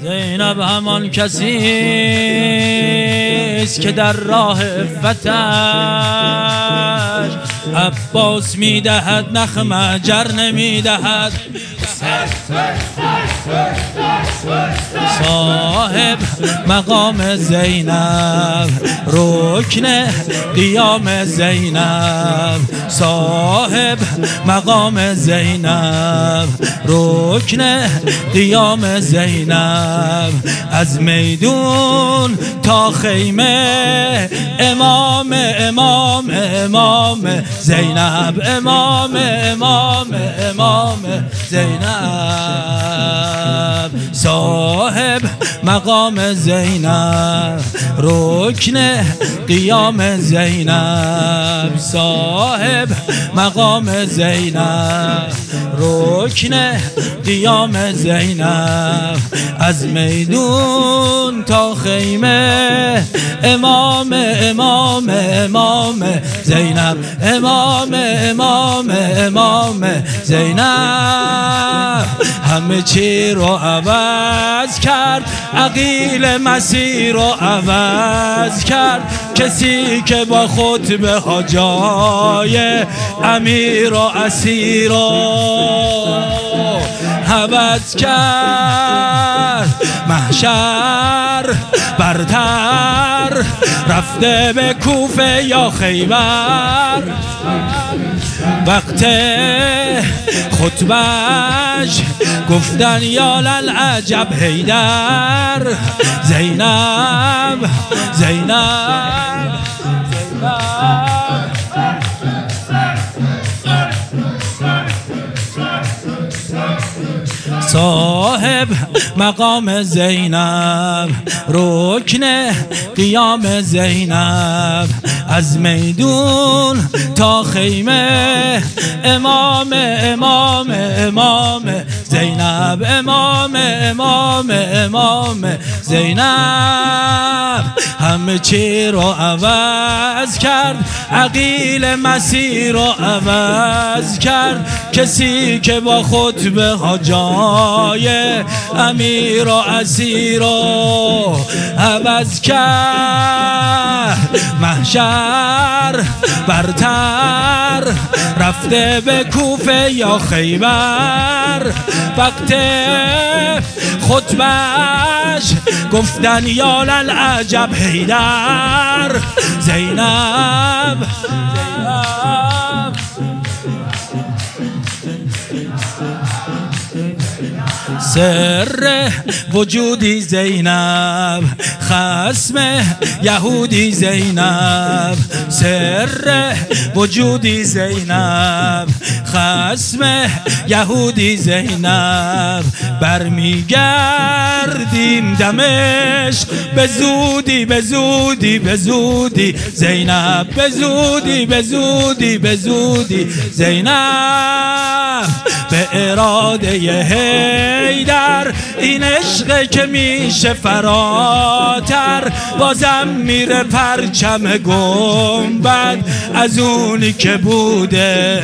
زینب همان کسی است که در راه عفتش عباس میدهد نخم اجر نمیدهد. صاحب مقام زینب رکن قیام زینب، صاحب مقام زینب رکن قیام زینب، از میدون تا خیمه امام امام امام زینب، امام امام امام زینب، صاحب مقام زینب رکن قیام زینب، صاحب مقام زینب رکن قیام زینب، از میدون تا خیمه امام امام امام زینب، امام امام امام زینب، همه چی رو عوض کرد، عقیل مسیر رو عوض کرد، کسی که با خطبه ها جای امیر و اسیر رو عوض کرد، محشر برتر رفته به کوفه یا خیبر، وقت خطبش گفتن یا للعجب حیدر، زینب زینب صاحب مقام زینب رکن قیام زینب، از میدون تا خیمه امام امام امام زینب، امام امام امام زینب، همه چی رو عوض کرد، عقیل مسیر رو عوض کرد، کسی که با خطبه ها جای امیر و اسیر رو عوض کرد، محشر برتر رفته به کوفه یا خیبر، وقت خطبش گفتن یا للعجب حیدر، زینب سر وجودی زینب، خصم یهودی زینب، سر وجودی زینب، خصم یهودی زینب، برمیگردیم دمشق به زودی به زودی به زودی زینب، به زودی به زودی به زودی زینب، به اراده حیدر این عشق که میشه فراتر، بازم میره پرچم گنبد از اونی که بوده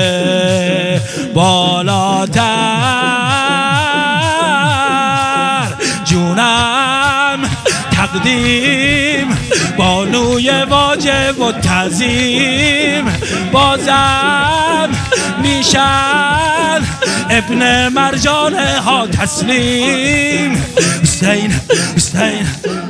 بالاتر، جونم تقدیم بانوی واجب و تعظیم، بازم میشن ابن مرجان ها تسلیم، حسین حسین